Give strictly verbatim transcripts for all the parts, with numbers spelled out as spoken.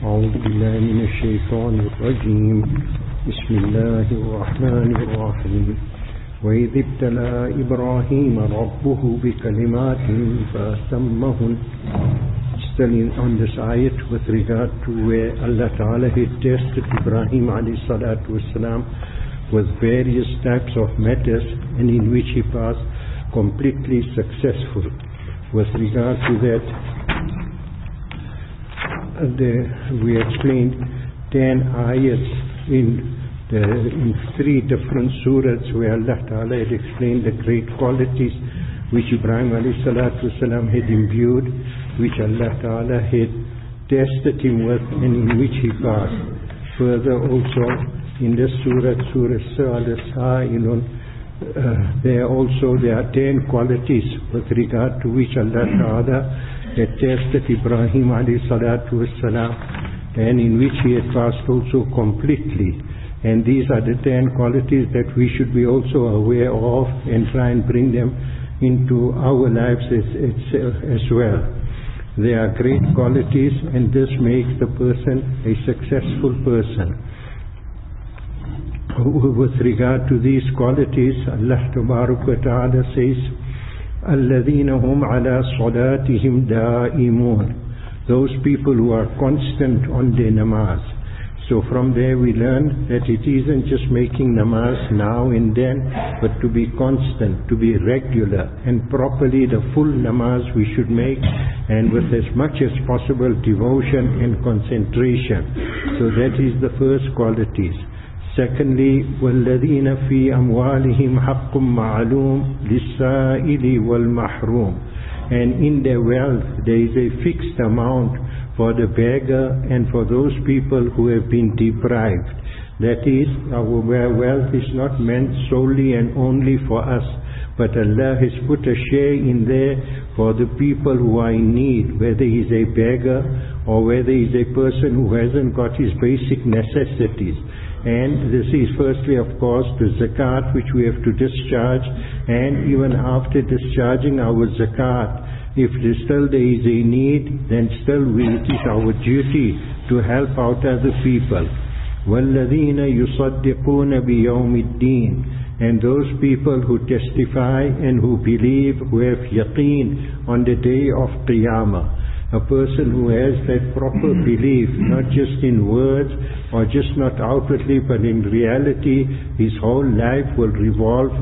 أعوذ بالله من الشيطان الرجيم بسم الله الرحمن الرحيم وإذ ابتلى إبراهيم ربه بكلمات فأتمهن. Still on this ayat with regard to where Allah Ta'ala had tested Ibrahim alayhi salatu wasalam with various types of matters and in which he was completely successful. With regard to that, the, we explained ten ayats in, the, in three different surahs where Allah Ta'ala had explained the great qualities which Ibrahim alayhi salatu wasalam had imbued, which Allah Ta'ala had tested him with and in which he passed. Further also in this surah, Surah Al-Sa'ilun, uh, there also there are ten qualities with regard to which Allah Ta'ala had tested Ibrahim alayhi salatu wasalam and in which he had passed also completely. And these are the ten qualities that we should be also aware of and try and bring them into our lives as, as, as well. They are great qualities and this makes the person a successful person. With regard to these qualities, Allah Ta'ala says, الَّذِينَ هُمْ عَلَى صَلَاتِهِمْ دَائِمُونَ. Those people who are constant on their namaz. So from there we learn that it isn't just making namaz now and then, but to be constant, to be regular, and properly the full namaz we should make, and with as much as possible devotion and concentration. So that is the first qualities. Secondly, وَالَّذِينَ فِي أَمْوَالِهِمْ حَقٌّ مَعْلُومٌ لِلسَّائِلِ وَالْمَحْرُومِ. And in their wealth there is a fixed amount for the beggar and for those people who have been deprived. That is, our wealth is not meant solely and only for us, but Allah has put a share in there for the people who are in need, whether he is a beggar or whether he is a person who hasn't got his basic necessities. And this is firstly, of course, the zakat which we have to discharge, and even after discharging our zakat, if still there is a need, then still we, it is our duty to help out other people. وَالَّذِينَ يُصَدِّقُونَ بِيَوْمِ الدِّينِ. And those people who testify and who believe, who have yaqeen on the day of Qiyamah. A person who has that proper belief, not just in words or just not outwardly, but in reality, his whole life will revolve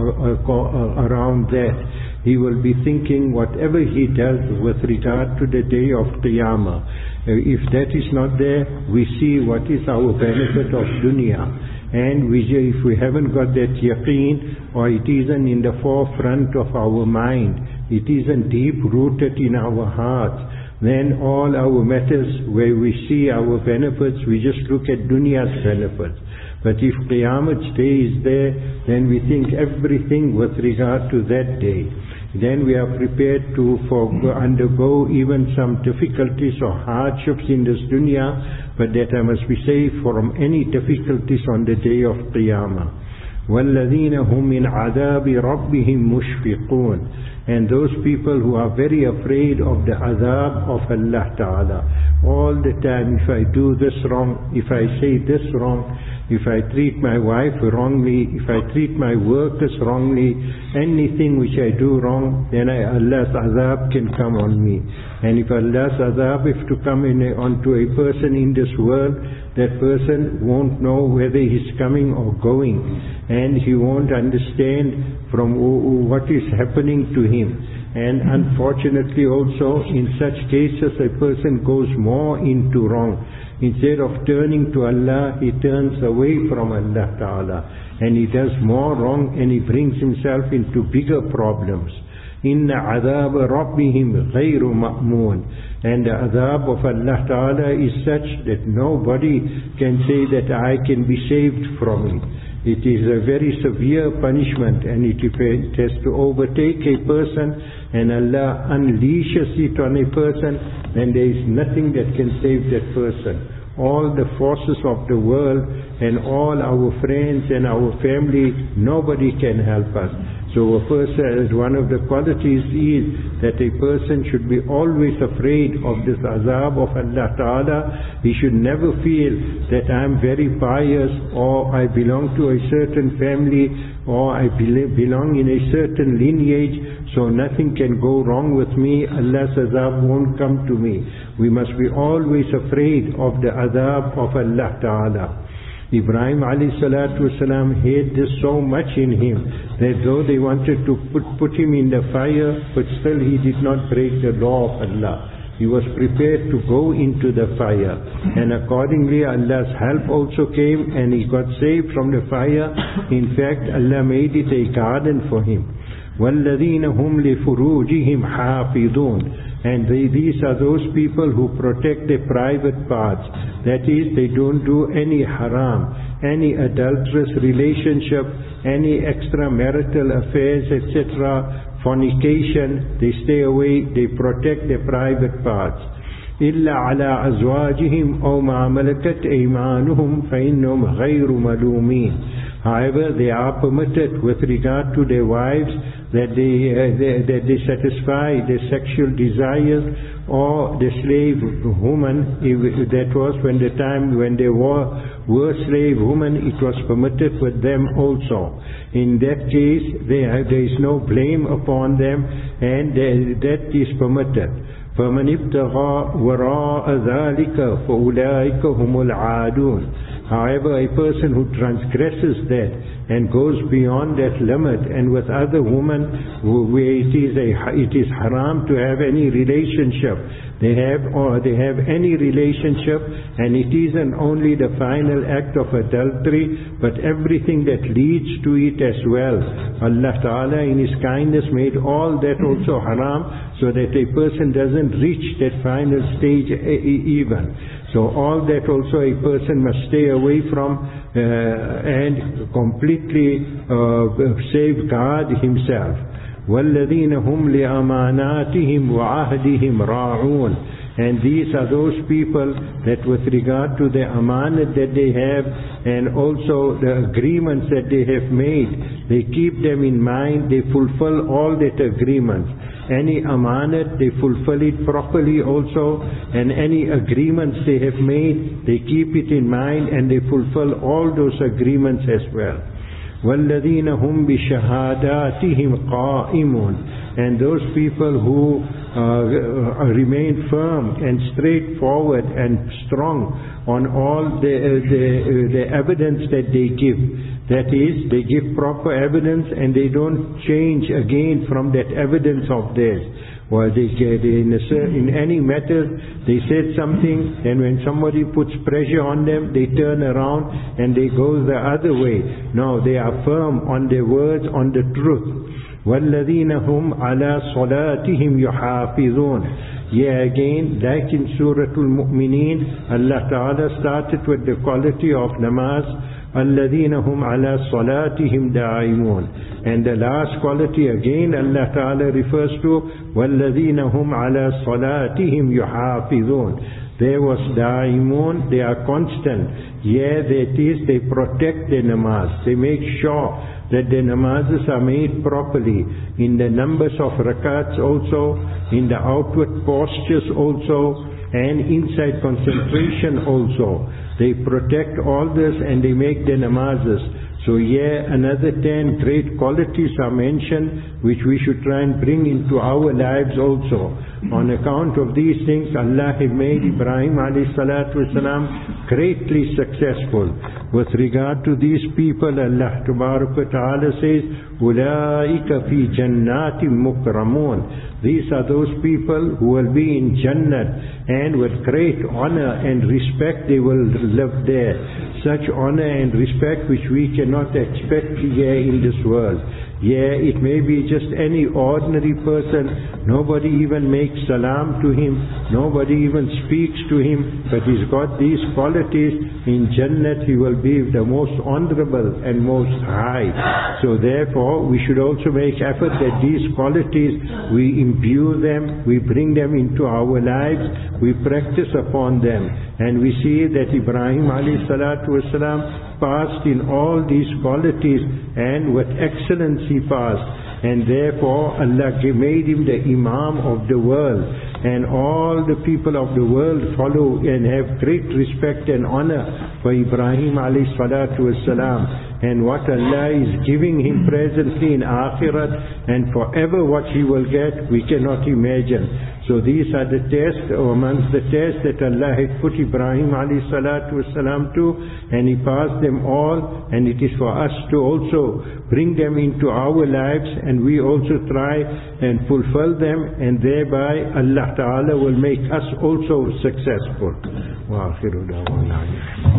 around that. He will be thinking whatever he does with regard to the day of Qiyamah. If that is not there, we see what is our benefit of dunya. And we, if we haven't got that yaqeen, or it isn't in the forefront of our mind, it isn't deep rooted in our hearts, then all our matters where we see our benefits, we just look at dunya's benefits. But if Qiyamah's day is there, then we think everything with regard to that day. Then we are prepared to for, undergo even some difficulties or hardships in this dunya, but that I must be saved from any difficulties on the day of Qiyamah. وَالَّذِينَ هُمْ مِنْ عَذَابِ رَبِّهِمْ مُشْفِقُونَ. And those people who are very afraid of the azab of Allah Ta'ala. All the time, if I do this wrong, if I say this wrong, if I treat my wife wrongly, if I treat my workers wrongly, anything which I do wrong, then I, Allah's azab can come on me. And if Allah's azab is to come in a, onto a person in this world, that person won't know whether he's coming or going, and he won't understand from what is happening to him. And unfortunately also in such cases a person goes more into wrong. Instead of turning to Allah, he turns away from Allah Ta'ala, and he does more wrong and he brings himself into bigger problems. Inna adhab rabbihim ghayru ma'moon. And the adhab of Allah Ta'ala is such that nobody can say that I can be saved from it. It is a very severe punishment, and it has to overtake a person, and Allah unleashes it on a person, and there is nothing that can save that person. All the forces of the world and all our friends and our family, nobody can help us. So a person, one of the qualities is that a person should be always afraid of this azab of Allah Ta'ala. He should never feel that I am very pious, or I belong to a certain family, or I belong in a certain lineage, so nothing can go wrong with me. Allah's azab won't come to me. We must be always afraid of the azab of Allah Ta'ala. Ibrahim alayhi salatu wasalam had this so much in him that though they wanted to put, put him in the fire, but still he did not break the law of Allah. He was prepared to go into the fire, and accordingly Allah's help also came and he got saved from the fire. In fact, Allah made it a garden for him. وَالَّذِينَ هُمْ لِفُرُوجِهِمْ حَافِظُونَ. And they, these are those people who protect their private parts. That is, they don't do any haram, any adulterous relationship, any extramarital affairs, et cetera, fornication. They stay away, they protect their private parts. إِلَّا عَلَىٰ أَزْوَاجِهِمْ أَوْ مَا مَلَكَتْ أَيْمَانُهُمْ فَإِنَّهُمْ غَيْرُ مَلُومِينَ. However, they are permitted with regard to their wives that they, uh, they, that they satisfy their sexual desires, or the slave woman. If that was when the time when they were, were slave women, it was permitted with them also. In that case, there, there is no blame upon them, and that is permitted. فَمَنِ ابْتَغَى وَرَاءَ ذَلِكَ فَأُولَٰئِكَ هُمُ الْعَادُونَ. However, a person who transgresses that and goes beyond that limit, and with other women where it is a it is haram to have any relationship, they have or they have any relationship, and it isn't only the final act of adultery, but everything that leads to it as well. Allah Ta'ala in His kindness made all that also haram, so that a person doesn't reach that final stage even. So all that also a person must stay away from uh, and completely uh, safeguard himself. وَالَّذِينَ هُمْ لِأَمَانَاتِهِمْ وَعَهْدِهِمْ رَاعُونَ. And these are those people that with regard to the amanat that they have, and also the agreements that they have made, they keep them in mind, they fulfill all that agreements. Any amanat, they fulfill it properly also, and any agreements they have made, they keep it in mind and they fulfill all those agreements as well. وَالَّذِينَ هُمْ بِشَهَادَاتِهِمْ قَائِمُونَ. And those people who uh, remain firm and straightforward and strong on all the, the, the evidence that they give. That is, they give proper evidence and they don't change again from that evidence of theirs. Well, they, they in, a, in any matter, they said something, and when somebody puts pressure on them, they turn around and they go the other way. No, they are firm on their words, on the truth. وَالَّذِينَ هُمْ عَلَىٰ صَلَاتِهِمْ يُحَافِظُونَ. Yeah, again, like in Surah Al-Mu'mineen, Allah Ta'ala started with the quality of namaz. الَّذِينَ هُمْ عَلَىٰ صَلَاتِهِمْ دَائِمُونَ. And the last quality again Allah Ta'ala refers to وَالَّذِينَ هُمْ عَلَىٰ صَلَاتِهِمْ يُحَافِظُونَ. There was da'imun, they are constant. Yeah, that is, they protect the namaz. They make sure that the namazes are made properly, in the numbers of rakats also, in the outward postures also, and inside concentration also. They protect all this and they make the namazes. So yeah, another ten great qualities are mentioned which we should try and bring into our lives also. On account of these things, Allah has made Ibrahim alayhi salatu wasalam greatly successful. With regard to these people, Allah Ta'ala says, أُولَٰئِكَ فِي جَنَّاتٍ مُكْرَمُونَ. These are those people who will be in Jannat, and with great honor and respect they will live there. Such honor and respect which we cannot expect here in this world. Yeah, it may be just any ordinary person, nobody even makes salam to him, nobody even speaks to him, but he's got these qualities. In Jannat he will be the most honorable and most high. So therefore we should also make effort that these qualities, we imbue them, we bring them into our lives, we practice upon them. And we see that Ibrahim alayhi salatu wasalam passed in all these qualities and with excellence he passed. And therefore Allah made him the Imam of the world. And all the people of the world follow and have great respect and honor for Ibrahim alayhi salatu wassalam. And what Allah is giving him presently in Akhirat and forever what he will get, we cannot imagine. So these are the tests, or amongst the tests that Allah had put Ibrahim alayhi salatu wasalam to, and he passed them all, and it is for us to also bring them into our lives, and we also try and fulfill them, and thereby Allah Ta'ala will make us also successful. Wa akhiru da'wana.